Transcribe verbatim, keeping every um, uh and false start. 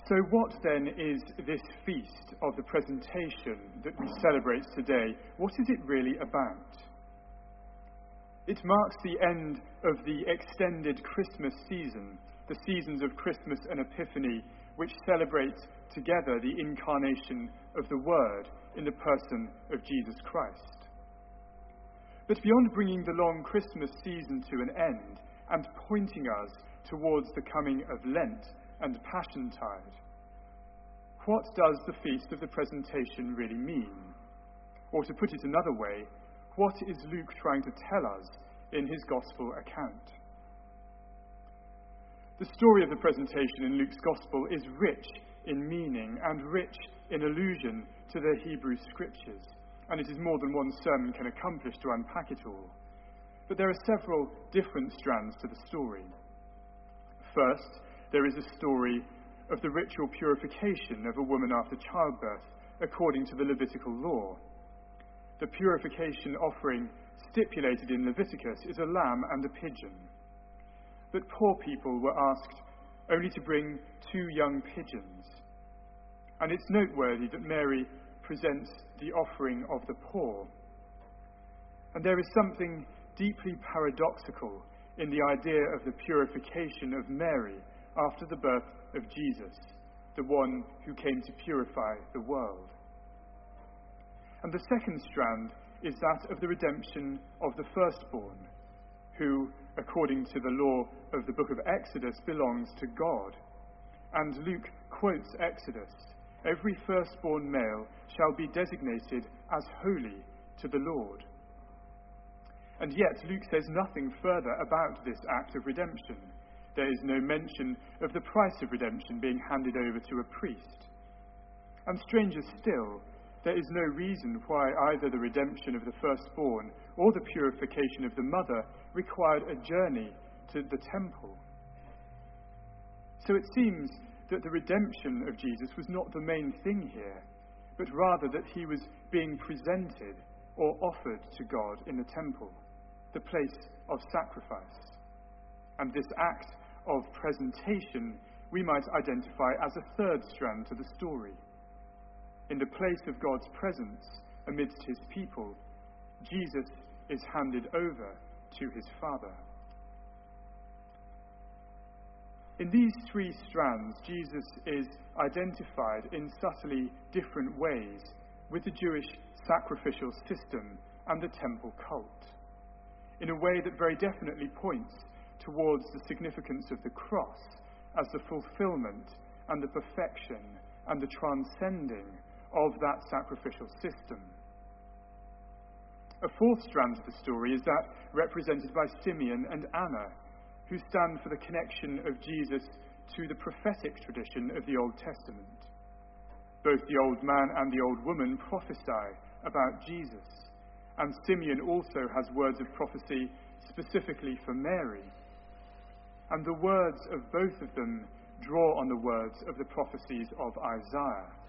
So what then is this feast of the presentation that we celebrate today? What is it really about? It marks the end of the extended Christmas season, the seasons of Christmas and Epiphany, which celebrate together the incarnation of the Word in the person of Jesus Christ. But beyond bringing the long Christmas season to an end and pointing us towards the coming of Lent and Passiontide, what does the Feast of the Presentation really mean? Or to put it another way, what is Luke trying to tell us in his Gospel account? The story of the presentation in Luke's Gospel is rich in meaning and rich in allusion to the Hebrew Scriptures, and it is more than one sermon can accomplish to unpack it all. But there are several different strands to the story. First, there is a story of the ritual purification of a woman after childbirth, according to the Levitical law. The purification offering stipulated in Leviticus is a lamb and a pigeon. But poor people were asked only to bring two young pigeons. And it's noteworthy that Mary presents the offering of the poor. And there is something deeply paradoxical in the idea of the purification of Mary after the birth of Jesus, the one who came to purify the world. And the second strand is that of the redemption of the firstborn, who, according to the law of the book of Exodus, belongs to God. And Luke quotes Exodus: "Every firstborn male shall be designated as holy to the Lord." And yet Luke says nothing further about this act of redemption. There is no mention of the price of redemption being handed over to a priest. And stranger still, there is no reason why either the redemption of the firstborn or the purification of the mother required a journey to the temple. So it seems that the redemption of Jesus was not the main thing here, but rather that he was being presented or offered to God in the temple, the place of sacrifice. And this act of presentation we might identify as a third strand to the story. In the place of God's presence amidst his people, Jesus is handed over to his Father. In these three strands, Jesus is identified in subtly different ways with the Jewish sacrificial system and the temple cult, in a way that very definitely points towards the significance of the cross as the fulfillment and the perfection and the transcending of that sacrificial system. A fourth strand of the story is that represented by Simeon and Anna, who stand for the connection of Jesus to the prophetic tradition of the Old Testament. Both the old man and the old woman prophesy about Jesus, and Simeon also has words of prophecy specifically for Mary. And the words of both of them draw on the words of the prophecies of Isaiah.